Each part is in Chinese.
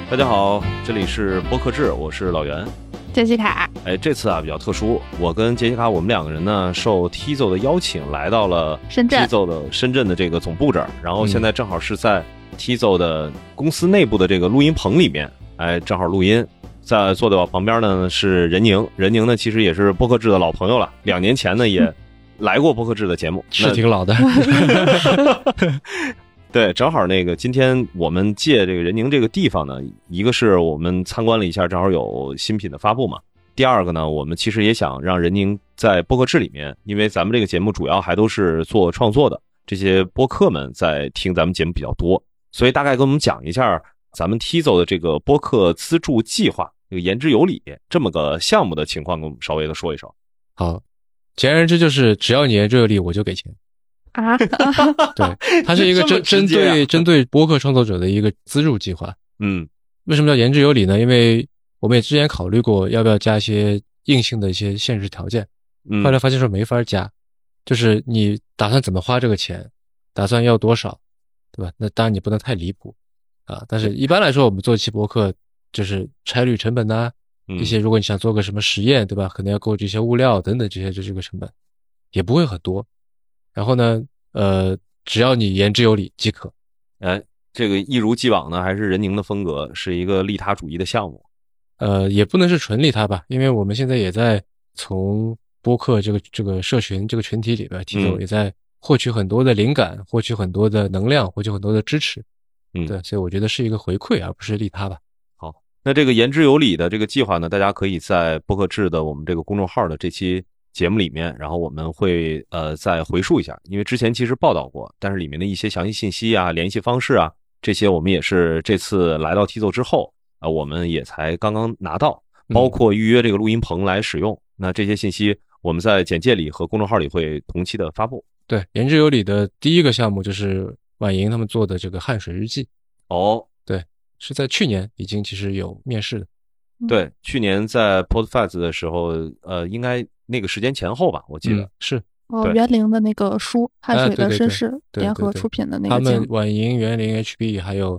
大家好，这里是播客志，我是老袁， 杰西卡。 这次比较特殊，我跟杰西卡我们两个人呢受 Tizo 的邀请来到了Tizo 的深圳的这个总部这儿，然后现在正好是在 Tizo 的公司内部的这个录音棚里面，正好录音。在坐在我旁边呢是任宁，任宁呢其实也是播客志的老朋友了，2年前呢也来过播客志的节目， 是挺老的。 对，正好今天我们借这个任宁这个地方呢，一个是我们参观了一下，正好有新品的发布嘛。第二个呢，我们其实也想让任宁在播客志里面，因为咱们这个节目主要还都是做创作的，这些播客们在听咱们节目比较多，所以大概跟我们讲一下咱们 Tizo 的这个播客资助计划，这个言之有理这么个项目的情况，跟我们稍微的说一说。 好，简而言之就是只要你言之有理，我就给钱。 啊， 对，它是一个针对播客创作者的一个资助计划。为什么叫言之有理呢？因为我们也之前考虑过要不要加一些硬性的一些限制条件，后来发现说没法加，就是你打算怎么花这个钱，打算要多少，对吧？那当然你不能太离谱啊。但是一般来说，我们做一期播客就是差旅成本啊，一些如果你想做个什么实验，对吧？可能要购置一些物料等等，这些就是个成本，也不会很多。然后呢，只要你言之有理即可。 这个一如既往呢，还是任宁的风格，是一个利他主义的项目。 也不能是纯利他吧，因为我们现在也在从播客这个社群这个群体里边，Tizo也在获取很多的灵感，获取很多的能量，获取很多的支持。对，所以我觉得是一个回馈，而不是利他吧。 好，那这个言之有理的这个计划呢，大家可以在播客志的我们这个公众号的这期节目里面，然后我们会再回述一下，因为之前其实报道过，但是里面的一些详细信息啊、联系方式啊，这些我们也是这次来到 Tizo 之后我们也才刚刚拿到，包括预约这个录音棚来使用。那这些信息我们在简介里和公众号里会同期的发布。 对，言之有理的第一个项目就是婉莹他们做的这个汗水日记。对，是在去年已经其实有面世的。 对，去年在 Podfest 的时候，应该那个时间前后吧，我记得是。 园林的那个书，汗水的绅士联合出品的那个节目。 他们婉莹、园林、HB 还有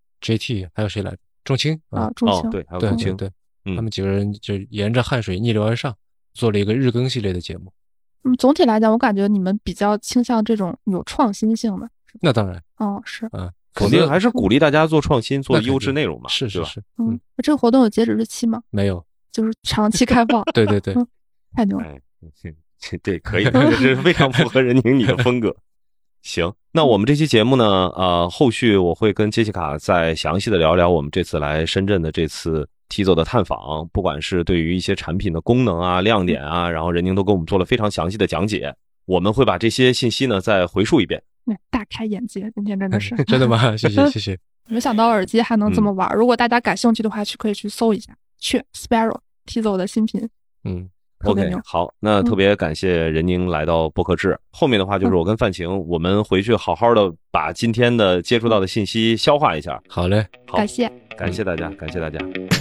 JT 还有谁来？仲卿仲卿， 对，还有仲卿， 对，他们几个人就沿着汗水逆流而上，做了一个日更系列的节目。 总体来讲，我感觉你们比较倾向这种有创新性的。 那当然。 是。 肯定还是鼓励大家做创新，做优质内容嘛。 是。 这个活动有截止日期吗？ 没有， 就是长期开放。 对。 太牛了。 对，可以，这是非常符合任宁你的风格。行，那我们这期节目呢，后续我会跟杰西卡再详细的聊聊我们这次来深圳的这次 Tizo 的探访，不管是对于一些产品的功能啊、亮点啊，然后任宁都给我们做了非常详细的讲解。我们会把这些信息呢再回述一遍。 大开眼界，今天真的是。 真的吗？谢谢。 没想到耳机还能这么玩，如果大家感兴趣的话，可以去搜一下，去 Sparrow Tizo 的新品。 OK， 好，那特别感谢任宁来到播客志。后面的话就是我跟范晴，我们回去好好的把今天的接触到的信息消化一下。 好嘞， 好， 感谢大家，感谢大家。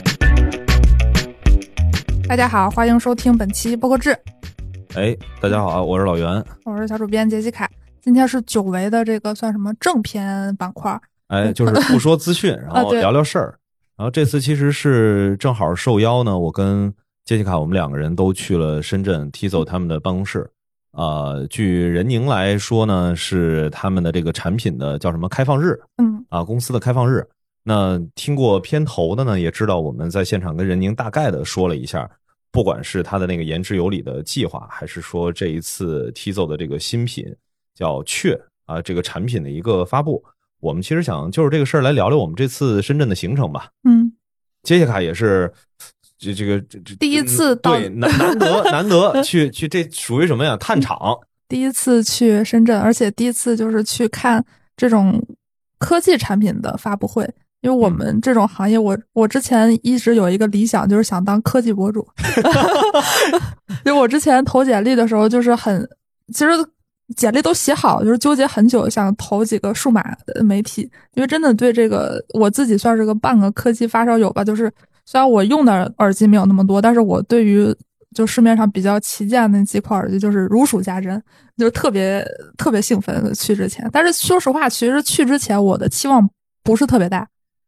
大家好，欢迎收听本期播客志。 大家好，我是老袁， 我是小主编杰西卡。今天是久违的这个算什么正片板块？ 就是不说资讯，然后聊聊事儿。然后这次其实是正好受邀呢，我跟杰西卡我们两个人都去了深圳 Tizo 他们的办公室。据任宁来说呢，是他们的这个产品的叫什么开放日，公司的开放日。那听过片头的呢，也知道我们在现场跟任宁大概的说了一下，不管是他的那个言之有理的计划，还是说这一次 Tizo 的这个新品叫雀这个产品的一个发布，我们其实想就是这个事儿来聊聊我们这次深圳的行程吧。杰西卡也是这个第一次到， 对，难得去这属于什么呀？探场。 第一次去深圳，而且第一次就是去看这种科技产品的发布会。因为我们这种行业，我之前一直有一个理想，就是想当科技博主。因为我之前投简历的时候，就是其实简历都写好，就是纠结很久，想投几个数码的媒体。因为真的对这个，我自己算是个半个科技发烧友吧，就是虽然我用的耳机没有那么多，但是我对于就市面上比较旗舰的那几款耳机就是如数家珍，就特别兴奋去之前。但是说实话，其实去之前我的期望不是特别大，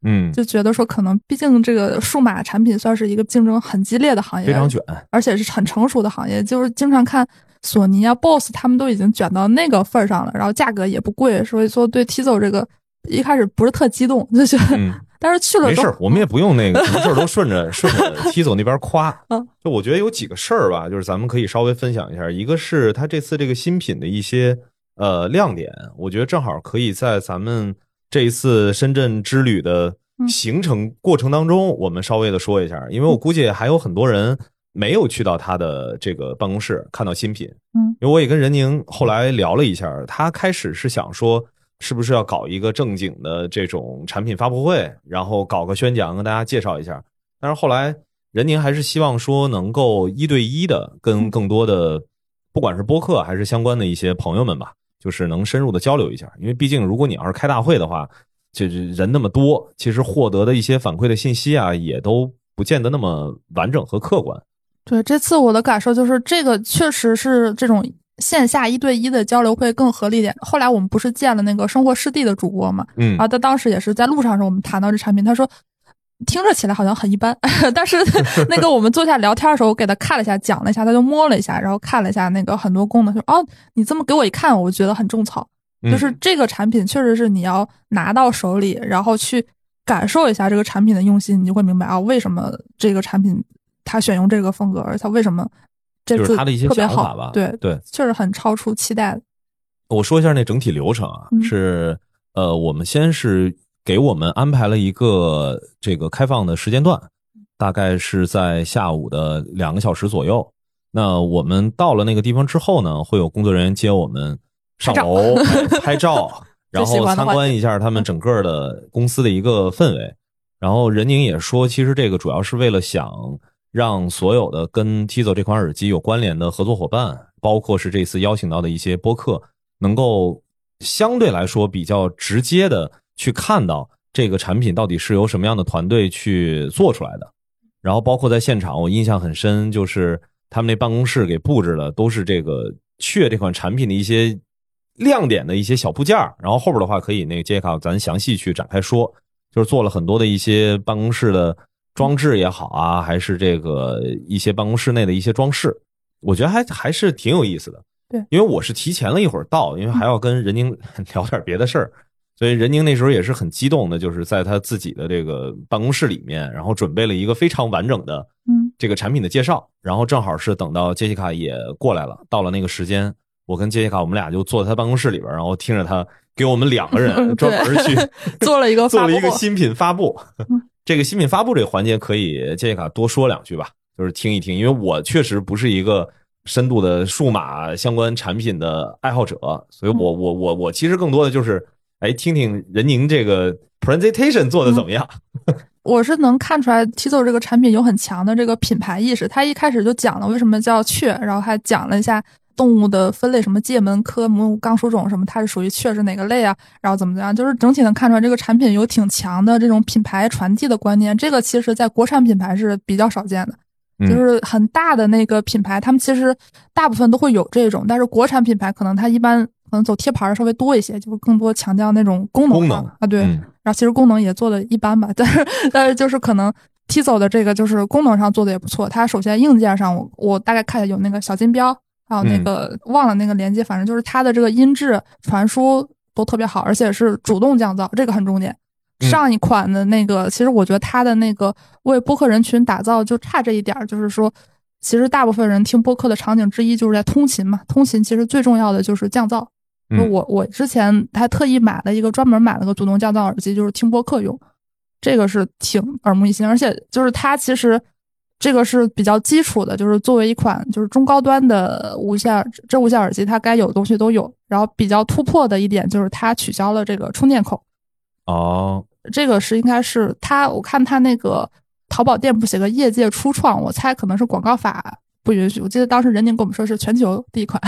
就觉得说可能毕竟这个数码产品算是一个竞争很激烈的行业， 非常卷， 而且是很成熟的行业，就是经常看索尼啊 BOSS 他们都已经卷到那个份上了，然后价格也不贵，所以说对 Tezos 这个一开始不是特激动，就觉得但是去了没事，我们也不用那个什么事都顺着Tezos 那边夸。就我觉得有几个事儿吧，就是咱们可以稍微分享一下。一个是他这次这个新品的一些亮点，我觉得正好可以在咱们这一次深圳之旅的行程过程当中，我们稍微的说一下，因为我估计还有很多人没有去到他的这个办公室看到新品。因为我也跟任宁后来聊了一下，他开始是想说是不是要搞一个正经的这种产品发布会，然后搞个宣讲跟大家介绍一下，但是后来任宁还是希望说能够1对1的跟更多的不管是播客还是相关的一些朋友们吧，就是能深入的交流一下，因为毕竟如果你要是开大会的话，就是人那么多，其实获得的一些反馈的信息啊也都不见得那么完整和客观。 对，这次我的感受就是这个确实是这种线下1对1的交流会更合理点。后来我们不是见了那个生活湿地的主播嘛，然后他当时也是在路上时候我们谈到这产品，他说听着起来好像很一般，但是那个我们坐下聊天的时候，我给他看了一下，讲了一下，他就摸了一下，然后看了一下那个很多功能，说哦，你这么给我一看，我觉得很种草。就是这个产品确实是你要拿到手里，然后去感受一下这个产品的用心，你就会明白啊，为什么这个产品它选用这个风格，而它为什么这次特别好， 就是它的一些想法吧。 对，确实很超出期待的。 我说一下那整体流程啊，是我们先是给我们安排了一个这个开放的时间段，大概是在下午的2个小时左右。那我们到了那个地方之后呢，会有工作人员接我们上楼拍照，然后参观一下他们整个的公司的一个氛围。然后任宁也说，其实这个主要是为了想让所有的跟 Tezos 这款耳机有关联的合作伙伴，包括是这次邀请到的一些播客，能够相对来说比较直接的去看到这个产品到底是由什么样的团队去做出来的。然后包括在现场我印象很深，就是他们那办公室给布置的都是这个雀这款产品的一些亮点的一些小部件，然后后边的话可以那个杰卡咱详细去展开说，就是做了很多的一些办公室的装置也好啊，还是这个一些办公室内的一些装饰，我觉得还是挺有意思的。 对， 因为我是提前了一会儿到，因为还要跟任宁聊点别的事儿，所以任宁那时候也是很激动的，就是在他自己的这个办公室里面，然后准备了一个非常完整的这个产品的介绍，然后正好是等到杰西卡也过来了，到了那个时间，我跟杰西卡我们俩就坐在他办公室里边，然后听着他给我们2个人专门去做了一个新品发布。这个新品发布这个环节可以杰西卡多说2句吧，就是听一听，因为我确实不是一个深度的数码相关产品的爱好者，所以我其实更多的就是听听任宁这个 presentation 做的怎么样。 我是能看出来 Tezos 这个产品有很强的这个品牌意识，他一开始就讲了为什么叫雀，然后还讲了一下动物的分类，什么界门科目纲属种什么，它是属于雀是哪个类啊，然后怎么样，就是整体能看出来这个产品有挺强的这种品牌传递的观念，这个其实在国产品牌是比较少见的。就是很大的那个品牌，他们其实大部分都会有这种，但是国产品牌可能它一般可能走贴牌稍微多一些，就是更多强调那种功能啊，对，然后其实功能也做的一般吧，但是就是可能 Tezos 的这个就是功能上做的也不错。它首先硬件上我大概看一下有那个小金标，还有那个忘了那个连接，反正就是它的这个音质传输都特别好，而且是主动降噪，这个很重点。上一款的那个，其实我觉得它的那个为播客人群打造就差这一点，就是说其实大部分人听播客的场景之一就是在通勤嘛，通勤其实最重要的就是降噪。我之前还特意专门买了个主动降噪耳机，就是听播客用，这个是挺耳目一新，而且就是它其实这个是比较基础的，就是作为一款就是中高端的无线耳机，它该有的东西都有。然后比较突破的一点就是它取消了这个充电口。这个是应该是我看他那个淘宝店铺写个业界初创，我猜可能是广告法不允许。我记得当时任宁跟我们说是全球第一款。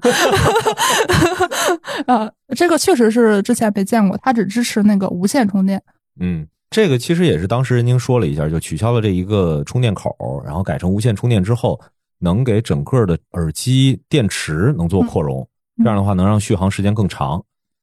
这个确实是之前没见过，它只支持那个无线充电。 这个其实也是当时任宁说了一下，就取消了这一个充电口，然后改成无线充电之后，能给整个的耳机电池能做扩容，这样的话能让续航时间更长。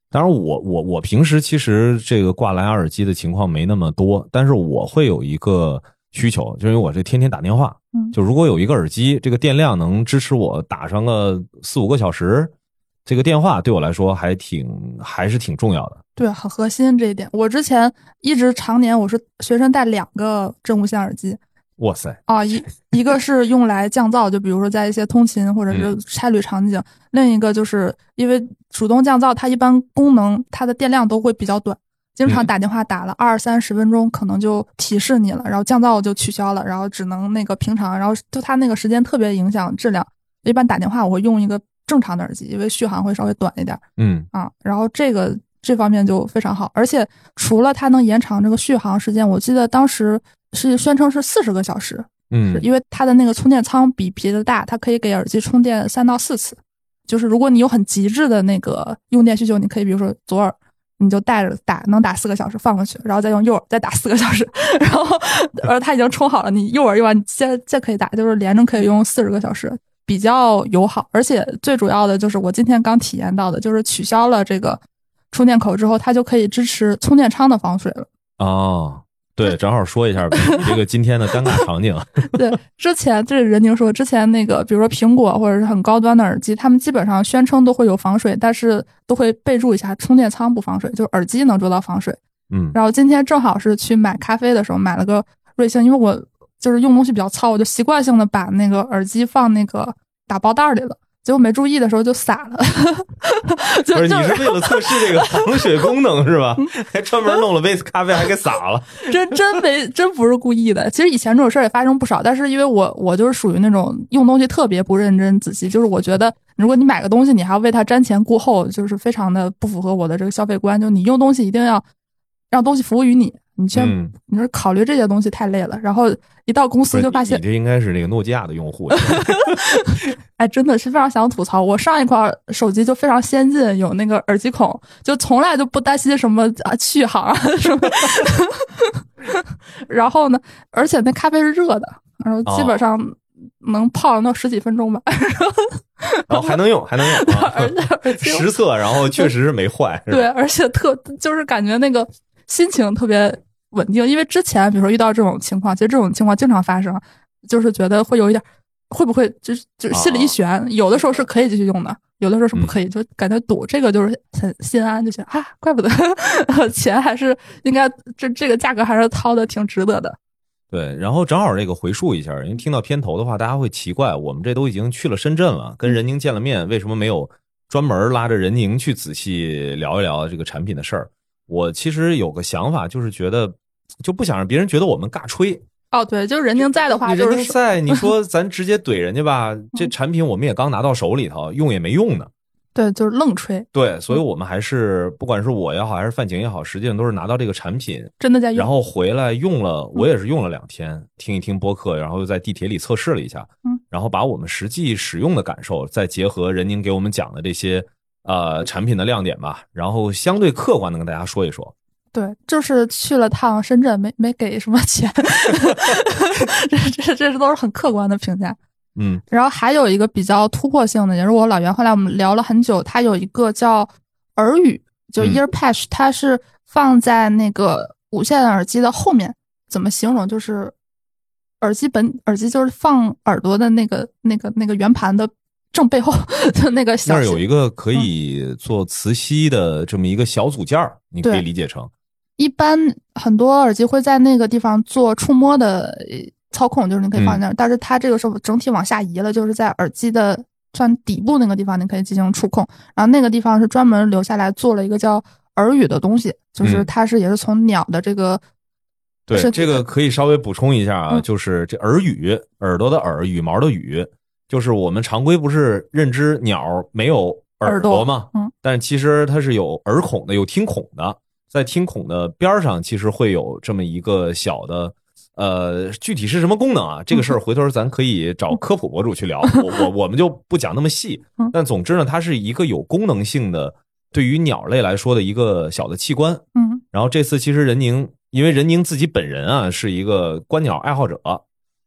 当然我平时其实这个挂蓝牙耳机的情况没那么多，但是我会有一个需求，就是因为我这天天打电话，就如果有一个耳机，这个电量能支持我打上个4-5个小时，这个电话对我来说还是挺重要的。 对，很核心这一点。我之前一直常年我是随身带2个真无线耳机。 哇塞啊，一个是用来降噪，就比如说在一些通勤或者是差旅场景，另一个就是因为主动降噪，它一般功能它的电量都会比较短，经常打电话打了20-30分钟，可能就提示你了，然后降噪就取消了，然后只能那个平常，然后就它那个时间特别影响质量。一般打电话我会用一个正常的耳机，因为续航会稍微短一点。然后这方面就非常好，而且除了它能延长这个续航时间，我记得当时是宣称是40个小时，因为它的那个充电仓比别的大，它可以给耳机充电3到4次。就是如果你有很极致的那个用电需求，你可以比如说左耳你就带着能打4个小时放过去，然后再用右耳再打4个小时，然后它已经充好了，你右耳用完你再可以打，就是连着可以用40个小时，比较友好。而且最主要的就是我今天刚体验到的，就是取消了这个充电口之后，它就可以支持充电仓的防水了。 哦，对，正好说一下这个今天的尴尬场景。 对，之前这任宁说，之前那个比如说苹果或者是很高端的耳机，他们基本上宣称都会有防水，但是都会备注一下充电仓不防水，就是耳机能做到防水。然后今天正好是去买咖啡的时候买了个瑞幸，因为我就是用东西比较糙，我就习惯性的把那个耳机放那个打包袋里了。结果没注意的时候就洒了。 不是，你是为了测试这个防水功能是吧？还专门弄了杯咖啡还给洒了。 真不是故意的。其实以前这种事儿也发生不少，但是因为我就是属于那种用东西特别不认真仔细，就是我觉得如果你买个东西你还要为它瞻前顾后，就是非常的不符合我的这个消费观。就你用东西一定要让东西服务于你，你说考虑这些东西太累了。然后一到公司就发现你这应该是那个诺基亚的用户。 哎，真的是非常想吐槽。我上一款手机就非常先进，有那个耳机孔，就从来就不担心什么续航啊什么。然后呢，而且那咖啡是热的，然后基本上能泡那10几分钟吧。 然后还能用，而且实测，然后确实是没坏。 对，而且就是感觉那个心情特别稳定，因为之前比如说遇到这种情况，其实这种情况经常发生，就是觉得会有一点会不会就心里一悬，有的时候是可以继续用的，有的时候是不可以，就感觉赌这个就是很心安，就觉得怪不得钱还是应该这个价格还是掏的挺值得的。 对，然后正好这个回述一下，因为听到片头的话大家会奇怪，我们这都已经去了深圳了，跟任宁见了面，为什么没有专门拉着任宁去仔细聊一聊这个产品的事儿？我其实有个想法，就是觉得就不想让别人觉得我们尬吹。 哦，对，就是任宁在的话， 任宁在，你说咱直接怼人家吧，这产品我们也刚拿到手里头，用也没用呢。 对，就是愣吹。 对，所以我们还是不管是我也好，还是范景也好，实际上都是拿到这个产品真的在用， 然后回来用了，我也是用了2天，听一听播客，然后又在地铁里测试了一下，然后把我们实际使用的感受，再结合任宁给我们讲的这些产品的亮点吧，然后相对客观的跟大家说一说。 对，就是去了趟深圳，没给什么钱，这都是很客观的评价。然后还有一个比较突破性的，也是我老袁，后来我们聊了很久，它有一个叫耳语，就 ear patch，它是放在那个无线耳机的后面，怎么形容？就是耳机就是放耳朵的那个圆盘的正背后的那个小， 那儿有一个可以做磁吸的这么一个小组件，你可以理解成。 一般很多耳机会在那个地方做触摸的操控，就是你可以放在那儿，但是它这个时候整体往下移了，就是在耳机的算底部那个地方你可以进行触控，然后那个地方是专门留下来做了一个叫耳语的东西，就是它也是从鸟的这个对，这个可以稍微补充一下啊，就是这耳语，耳朵的耳，羽毛的羽，就是我们常规不是认知鸟没有耳朵吗？但其实它是有耳孔的，有听孔的，在听孔的边上其实会有这么一个小的具体是什么功能啊？这个事儿回头咱可以找科普博主去聊，我们就不讲那么细。但总之呢，它是一个有功能性的，对于鸟类来说的一个小的器官。然后这次其实任宁，因为任宁自己本人啊是一个观鸟爱好者，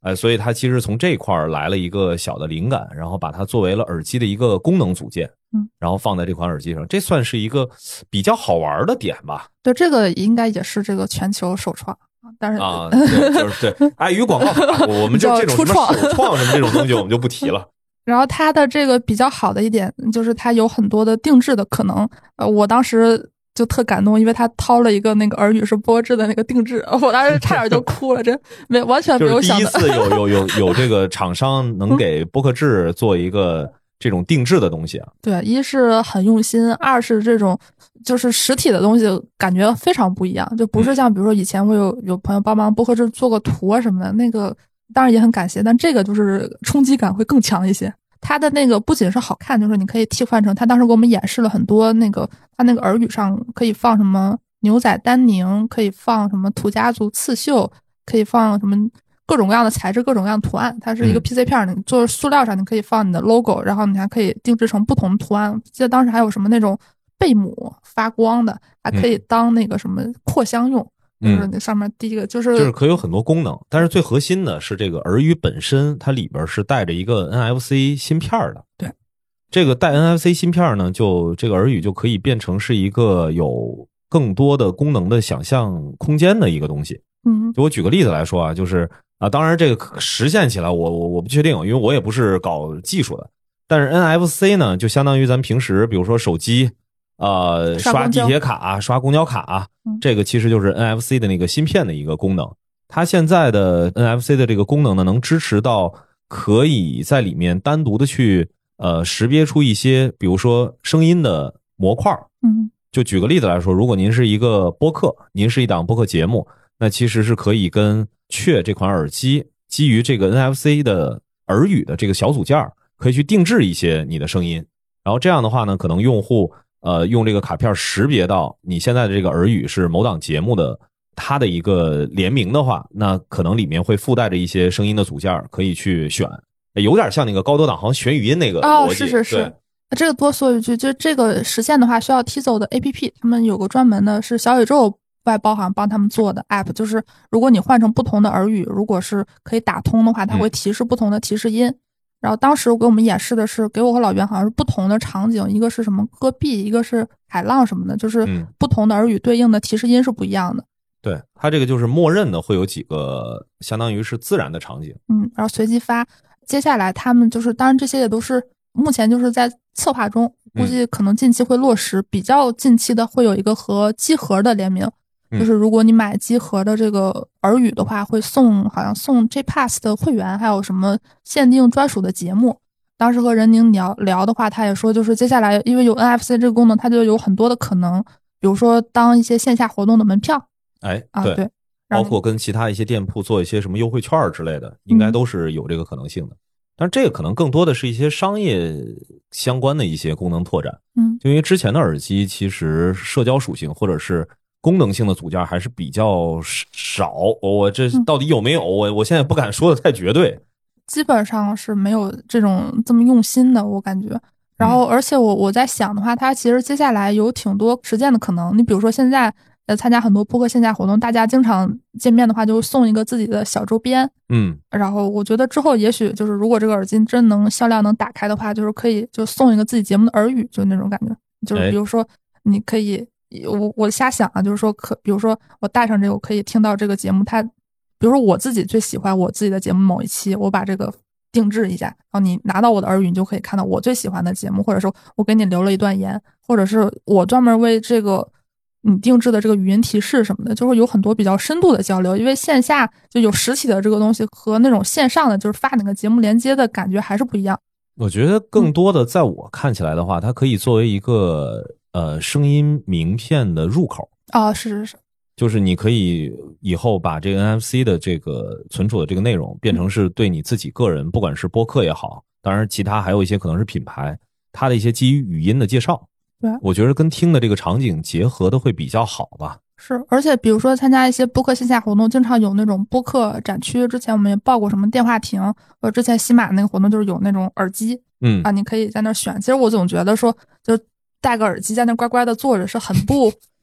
所以它其实从这块来了一个小的灵感，然后把它作为了耳机的一个功能组件，然后放在这款耳机上，这算是一个比较好玩的点吧。 对，这个应该也是这个全球首创，但是对，碍于广告法，我们就这种什么首创什么这种东西我们就不提了。 然后它的这个比较好的一点就是它有很多的定制的可能，我当时就特感动，因为他掏了一个那个耳语是波智的那个定制，我当时差点就哭了，这完全没有想到。 就是第一次有这个厂商能给播客智做一个这种定制的东西啊。 对，一是很用心，二是这种就是实体的东西感觉非常不一样，就不是像比如说以前会有朋友帮忙播客智做个图啊什么的，那个当然也很感谢，但这个就是冲击感会更强一些。它的那个不仅是好看，就是你可以替换成，他当时给我们演示了很多那个，他那个耳语上可以放什么牛仔丹宁，可以放什么土家族刺绣，可以放什么各种各样的材质，各种各样的图案。它是一个 PC 片，你做塑料上你可以放你的 logo， 然后你还可以定制成不同的图案。记得当时还有什么那种贝母发光的，还可以当那个什么扩香用。就是那上面第一个就是可以有很多功能，但是最核心的是这个耳语本身，它里边是带着一个 NFC 芯片的。 对， 这个带 NFC 芯片呢，就这个耳语就可以变成是一个有更多的功能的想象空间的一个东西。就我举个例子来说啊，就是当然这个实现起来我不确定，因为我也不是搞技术的。但是 NFC 呢，就相当于咱平时比如说手机。刷地铁卡、刷公交卡，这个其实就是 NFC 的那个芯片的一个功能。它现在的 NFC 的这个功能呢，能支持到可以在里面单独的去识别出一些，比如说声音的模块。就举个例子来说，如果您是一个播客，您是一档播客节目，那其实是可以跟雀这款耳机基于这个 NFC 的耳语的这个小组件，可以去定制一些你的声音。然后这样的话呢，可能用户用这个卡片识别到你现在的这个耳语是某档节目的它的一个联名的话，那可能里面会附带着一些声音的组件可以去选，有点像那个高德导航选语音那个逻辑。 是。这个多说一句，就这个实现的话需要 Tizo 的 APP， 他们有个专门的是小宇宙外包好像帮他们做的 app， 就是如果你换成不同的耳语，如果是可以打通的话，它会提示不同的提示音。然后当时给我们演示的是，给我和老袁好像是不同的场景，一个是什么戈壁，一个是海浪什么的，就是不同的耳语对应的提示音是不一样的。 对，它这个就是默认的会有几个相当于是自然的场景。 然后随机发。接下来他们就是当然这些也都是目前就是在策划中，估计可能近期会落实。比较近期的会有一个和机核的联名。就是如果你买机核的这个耳语的话，会好像送 J-Pass 的会员，还有什么限定专属的节目。当时和任宁聊的话，他也说就是接下来因为有 NFC 这个功能，它就有很多的可能，比如说当一些线下活动的门票。对， 包括跟其他一些店铺做一些什么优惠券之类的，应该都是有这个可能性的。但是这个可能更多的是一些商业相关的一些功能拓展。就因为之前的耳机其实社交属性或者是功能性的组件还是比较少，我这到底有没有，我现在不敢说的太绝对。 基本上是没有这么用心的，我感觉。然后而且我在想的话，它其实接下来有挺多实践的可能。你比如说现在参加很多播客线下活动，大家经常见面的话就送一个自己的小周边。然后我觉得之后也许就是如果这个耳机真能销量能打开的话，就是可以就送一个自己节目的耳语，就那种感觉。就是比如说你可以我瞎想啊，就是说比如说我带上这个，我可以听到这个节目，它比如说我自己最喜欢我自己的节目某一期，我把这个定制一下，然后你拿到我的耳语，你就可以看到我最喜欢的节目，或者说我给你留了一段言，或者是我专门为这个你定制的这个语音提示什么的，就会有很多比较深度的交流。因为线下就有实体的这个东西和那种线上的就是发那个节目连接的感觉还是不一样。 我觉得更多的在我看起来的话，它可以作为一个声音名片的入口。 是， 就是你可以以后把这个 NFC 的这个存储的这个内容变成是对你自己个人，不管是播客也好，当然其他还有一些可能是品牌，它的一些基于语音的介绍。 对， 我觉得跟听的这个场景结合的会比较好吧。 是，而且比如说参加一些播客线下活动，经常有那种播客展区，之前我们也报过什么电话亭，之前喜马那个活动就是有那种耳机，你可以在那选。其实我总觉得说就戴个耳机在那乖乖的坐着是很不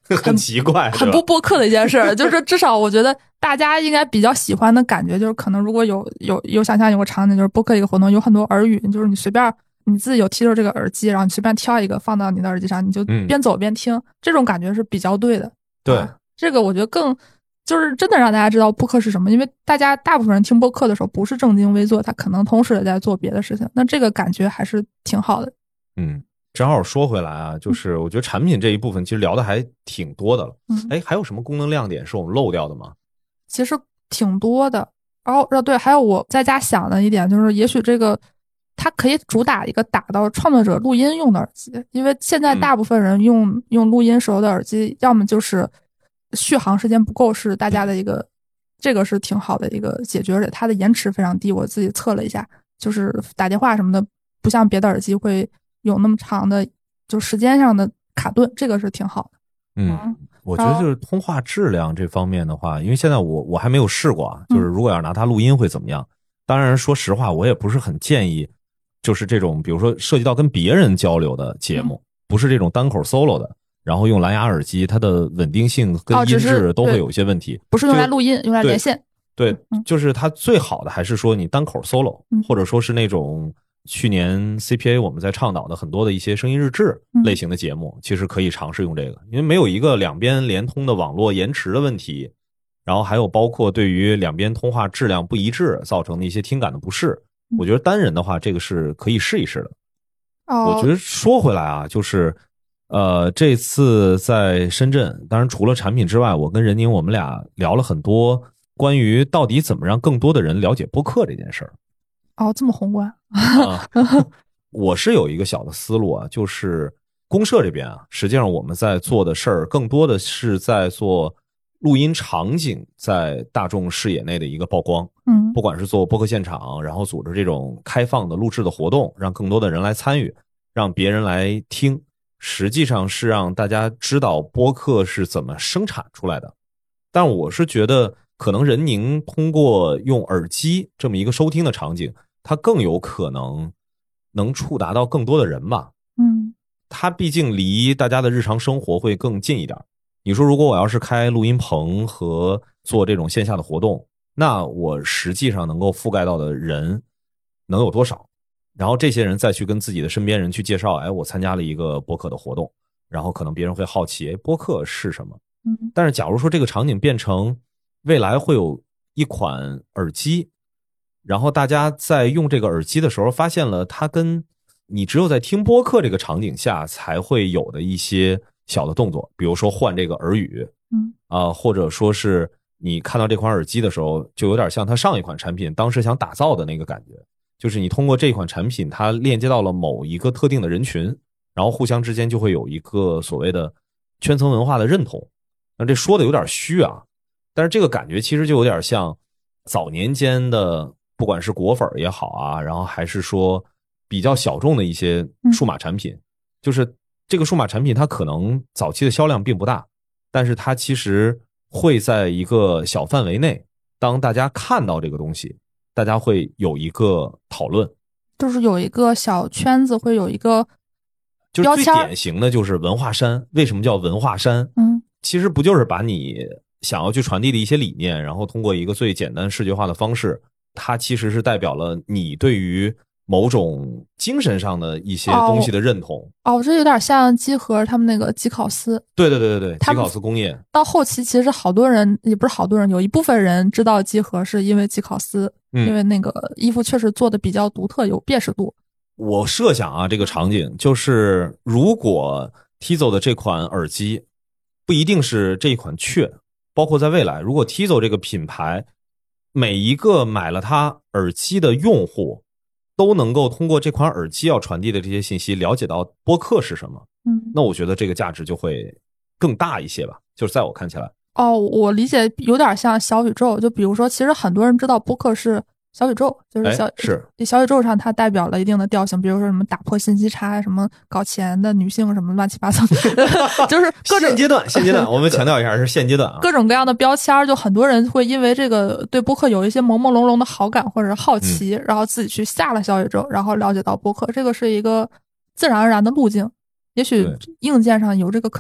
很奇怪， 很不播客的一件事。就是至少我觉得大家应该比较喜欢的感觉，就是可能如果有想象有个场景，就是播客一个活动有很多耳语，就是你随便你自己有提着这个耳机，然后你随便挑一个放到你的耳机上，你就边走边听，这种感觉是比较对的。 对， 这个我觉得更就是真的让大家知道播客是什么，因为大部分人听播客的时候不是正襟危坐，他可能同时也在做别的事情，那这个感觉还是挺好的。 正好说回来啊，就是我觉得产品这一部分其实聊的还挺多的了。还有什么功能亮点是我们漏掉的吗？ 其实挺多的。对，还有我在家想的一点就是，也许这个它可以主打一个打到创作者录音用的耳机，因为现在大部分人用录音时候的耳机，要么就是续航时间不够，是大家的一个，这个是挺好的一个解决，而且它的延迟非常低，我自己测了一下，就是打电话什么的，不像别的耳机会有那么长的就时间上的卡顿，这个是挺好的。 我觉得就是通话质量这方面的话，因为现在我还没有试过啊，就是如果要是拿它录音会怎么样？当然说实话，我也不是很建议，就是这种比如说涉及到跟别人交流的节目，不是这种单口 solo 的，然后用蓝牙耳机，它的稳定性跟音质都会有一些问题。 不是用来录音，用来连线。 对，就是它最好的还是说你单口 solo，或者说是那种去年 CPA 我们在倡导的很多的一些声音日志类型的节目，其实可以尝试用这个，因为没有一个两边连通的网络延迟的问题，然后还有包括对于两边通话质量不一致造成的一些听感的不适，我觉得单人的话这个是可以试一试的。我觉得说回来啊，就是这次在深圳，当然除了产品之外，我跟任宁我们俩聊了很多关于到底怎么让更多的人了解播客这件事儿。 这么宏观。 我是有一个小的思路啊，就是公社这边啊，实际上我们在做的事儿更多的是在做录音场景在大众视野内的一个曝光。不管是做播客现场，然后组织这种开放的录制的活动，让更多的人来参与，让别人来听，实际上是让大家知道播客是怎么生产出来的。但我是觉得可能任宁通过用耳机这么一个收听的场景，它更有可能能触达到更多的人吧。它毕竟离大家的日常生活会更近一点。你说如果我要是开录音棚和做这种线下的活动，那我实际上能够覆盖到的人能有多少？然后这些人再去跟自己的身边人去介绍，我参加了一个播客的活动，然后可能别人会好奇，播客是什么？但是假如说这个场景变成未来会有一款耳机，然后大家在用这个耳机的时候发现了它跟你只有在听播客这个场景下才会有的一些小的动作，比如说换这个耳语，或者说是你看到这款耳机的时候，就有点像它上一款产品当时想打造的那个感觉，就是你通过这款产品它链接到了某一个特定的人群，然后互相之间就会有一个所谓的圈层文化的认同。那这说的有点虚啊，但是这个感觉其实就有点像早年间的不管是果粉也好啊，然后还是说比较小众的一些数码产品，就是这个数码产品它可能早期的销量并不大，但是它其实会在一个小范围内，当大家看到这个东西，大家会有一个讨论， 就是有一个小圈子，会有一个标签。 就是最典型的就是文化衫。为什么叫文化衫？其实不就是把你想要去传递的一些理念，然后通过一个最简单视觉化的方式，它其实是代表了你对于某种精神上的一些东西的认同。 这有点像机核他们那个吉考斯。 对，吉考斯工业到后期其实好多人，也不是好多人，有一部分人知道机核是因为吉考斯，因为那个衣服确实做的比较独特，有辨识度。我设想啊，这个场景就是如果 Tizo 的这款耳机不一定是这一款雀，包括在未来，如果 Tizo 这个品牌每一个买了它耳机的用户都能够通过这款耳机要传递的这些信息了解到播客是什么，那我觉得这个价值就会更大一些吧，就是在我看起来。我理解有点像小宇宙，就比如说其实很多人知道播客是小宇宙，就是小宇宙上它代表了一定的调性，比如说什么打破信息差，什么搞钱的女性，什么乱七八糟就是各种现阶段我们强调一下是现阶段啊，各种各样的标签，就很多人会因为这个对播客有一些朦朦胧胧的好感或者好奇，然后自己去下了小宇宙，然后了解到播客，这个是一个自然而然的路径，也许硬件上有这个可能。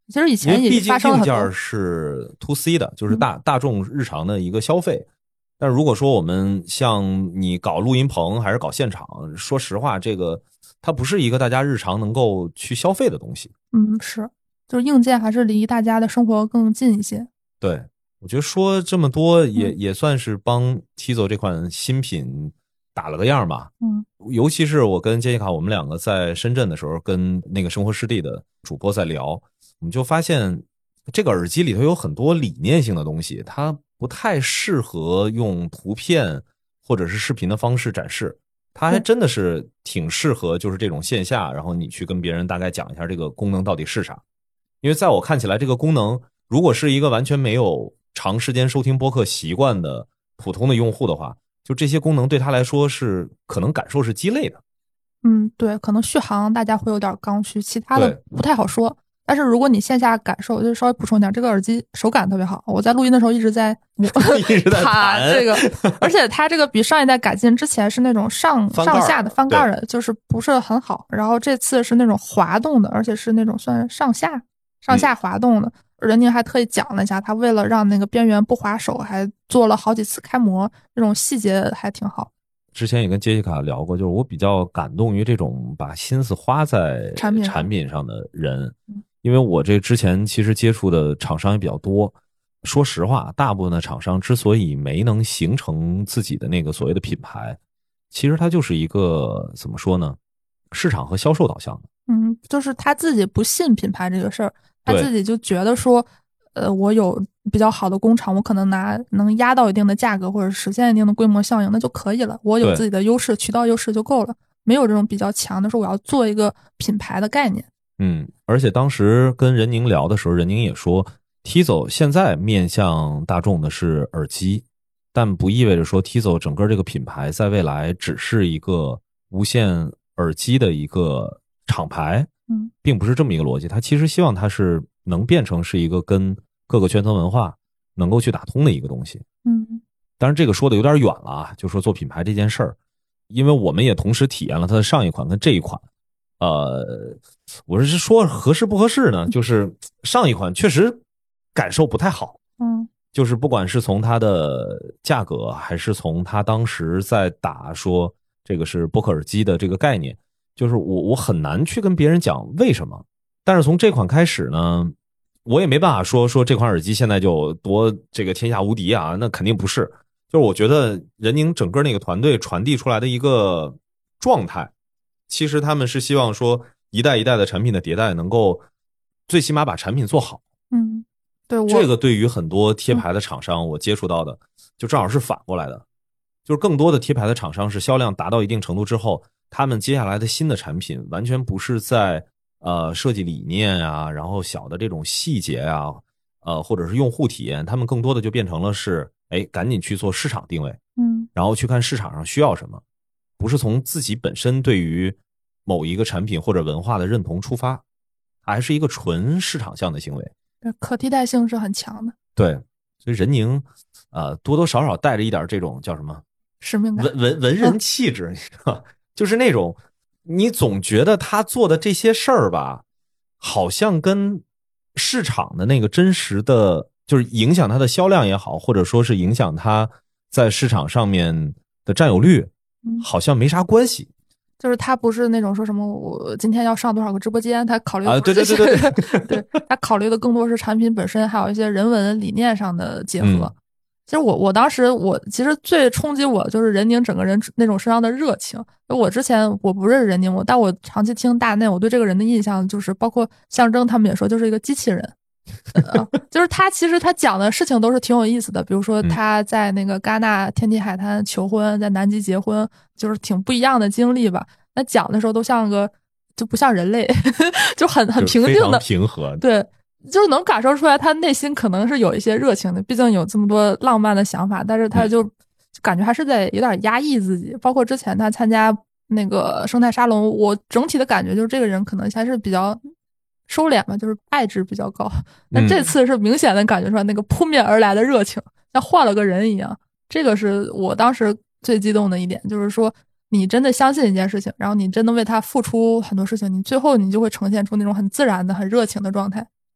其实以前也发生了很多。 因为毕竟硬件是 to C 的，就是大众日常的一个消费。但如果说我们像你搞录音棚还是搞现场，说实话，这个它不是一个大家日常能够去消费的东西。 是，就是硬件还是离大家的生活更近一些。 对，我觉得说这么多也算是帮 Tizo 这款新品打了个样吧。尤其是我跟杰西卡我们两个在深圳的时候，跟那个生活湿地的主播在聊，我们就发现这个耳机里头有很多理念性的东西，它不太适合用图片或者是视频的方式展示，它还真的是挺适合就是这种线下，然后你去跟别人大概讲一下这个功能到底是啥。因为在我看起来，这个功能如果是一个完全没有长时间收听播客习惯的普通的用户的话，就这些功能对他来说是可能感受是鸡肋的。 对，可能续航大家会有点刚需，其他的不太好说。但是如果你线下感受，就稍微补充一点，这个耳机手感特别好。我在录音的时候一直在弹这个，而且它这个比上一代改进，之前是那种上下的翻盖的，就是不是很好。然后这次是那种滑动的，而且是那种算上下滑动的。任宁还特意讲了一下，他为了让那个边缘不滑手，还做了好几次开模，这种细节还挺好。 之前也跟杰西卡聊过，就是我比较感动于这种把心思花在产品上的人，因为我这之前其实接触的厂商也比较多。说实话，大部分的厂商之所以没能形成自己的那个所谓的品牌，其实它就是一个怎么说呢，市场和销售导向的。 就是他自己不信品牌这个事儿，他自己就觉得说，我有比较好的工厂，我可能能压到一定的价格，或者实现一定的规模效应，那就可以了。我有自己的优势，渠道优势就够了，没有这种比较强的说我要做一个品牌的概念。 而且当时跟任宁聊的时候，任宁也说 Tizo 现在面向大众的是耳机，但不意味着说 Tizo 整个这个品牌在未来只是一个无线耳机的一个厂牌，并不是这么一个逻辑。他其实希望它是能变成是一个跟各个圈层文化能够去打通的一个东西。当然这个说的有点远了啊，就说做品牌这件事儿，因为我们也同时体验了它的上一款跟这一款。我是说合适不合适呢？就是上一款确实感受不太好。就是不管是从它的价格，还是从它当时在打说这个是播客耳机的这个概念，就是我很难去跟别人讲为什么。但是从这款开始呢，我也没办法说这款耳机现在就多这个天下无敌啊，那肯定不是。就是我觉得任宁整个那个团队传递出来的一个状态，其实他们是希望说一代一代的产品的迭代能够最起码把产品做好。 对， 这个对于很多贴牌的厂商我接触到的就正好是反过来的，就是更多的贴牌的厂商是销量达到一定程度之后，他们接下来的新的产品完全不是在设计理念啊，然后小的这种细节啊，或者是用户体验，他们更多的就变成了是赶紧去做市场定位，然后去看市场上需要什么，不是从自己本身对于某一个产品或者文化的认同出发，还是一个纯市场向的行为。 可替代性是很强的。 对，所以任宁多多少少带着一点这种叫什么使命感， 文人气质，你知道，就是那种你总觉得他做的这些事儿吧，好像跟市场的那个真实的，就是影响它的销量也好，或者说是影响它在市场上面的占有率，好像没啥关系。 就是他不是那种说什么我今天要上多少个直播间，他考虑的对， 对，他考虑的更多是产品本身，还有一些人文理念上的结合。其实我当时其实最冲击我就是任宁整个人那种身上的热情。我之前我不认识任宁，但我长期听大内，我对这个人的印象就是包括象征他们也说就是一个机器人。就是他其实他讲的事情都是挺有意思的，比如说他在那个戛纳天体海滩求婚，在南极结婚，就是挺不一样的经历吧。那讲的时候都像个就不像人类就很平静的， 平和。 对，就是能感受出来他内心可能是有一些热情的，毕竟有这么多浪漫的想法，但是他就感觉还是在有点压抑自己。包括之前他参加那个生态沙龙，我整体的感觉就是这个人可能还是比较收敛吧，就是爱值比较高。但这次是明显的感觉出来那个扑面而来的热情，像换了个人一样。这个是我当时最激动的一点，就是说你真的相信一件事情，然后你真的为他付出很多事情，你最后你就会呈现出那种很自然的很热情的状态。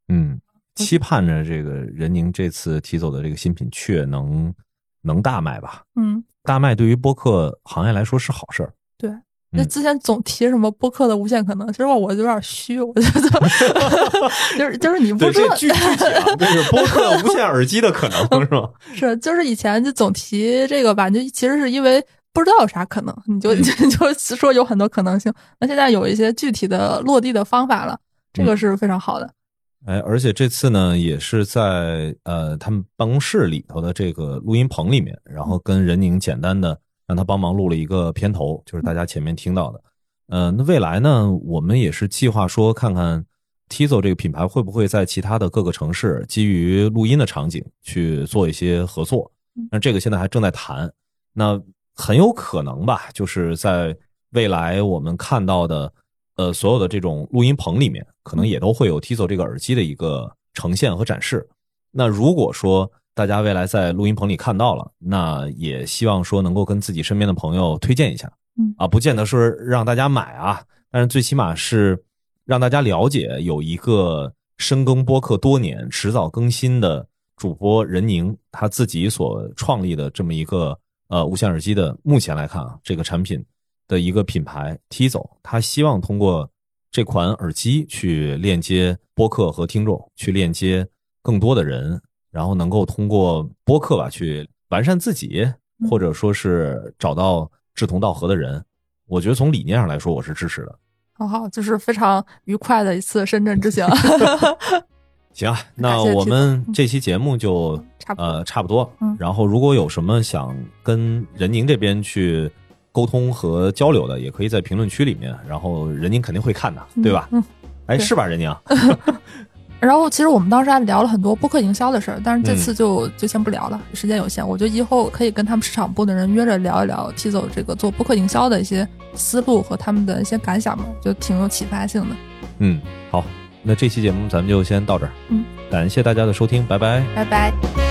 期盼着这个任宁这次提走的这个新品确能大卖吧。大卖对于播客行业来说是好事儿。 对，那之前总提什么播客的无限可能，其实我有点虚，我觉得就是你不知道具体啊，这是播客无线耳机的可能是吧？ 是，就是以前就总提这个吧，就其实是因为不知道有啥可能，你就说有很多可能性。那现在有一些具体的落地的方法了，这个是非常好的。 而且这次呢，也是在他们办公室里头的这个录音棚里面，然后跟任宁简单的让他帮忙录了一个片头，就是大家前面听到的。那未来呢，我们也是计划说看看 Tizo 这个品牌会不会在其他的各个城市基于录音的场景去做一些合作。那这个现在还正在谈，那很有可能吧，就是在未来我们看到的所有的这种录音棚里面，可能也都会有 Tizo 这个耳机的一个呈现和展示。那如果说大家未来在录音棚里看到了，那也希望说能够跟自己身边的朋友推荐一下。不见得说让大家买啊，但是最起码是让大家了解有一个深耕播客多年、迟早更新的主播任宁，他自己所创立的这么一个无线耳机的，目前来看啊，这个产品的一个品牌 Tizo， 他希望通过这款耳机去链接播客和听众，去链接更多的人，然后能够通过播客吧去完善自己，或者说是找到志同道合的人。我觉得从理念上来说，我是支持的。 好，就是非常愉快的一次深圳之行。 行啊，那我们这期节目就差不多。然后如果有什么想跟任宁这边去沟通和交流的，也可以在评论区里面，然后任宁肯定会看的，对吧？是吧，任宁？ 然后其实我们当时还聊了很多播客营销的事儿，但是这次就先不聊了，时间有限。我觉得以后可以跟他们市场部的人约着聊一聊 Tizo 这个做播客营销的一些思路和他们的一些感想吧，就挺有启发性的。 好，那这期节目咱们就先到这儿。感谢大家的收听，拜拜， 拜拜。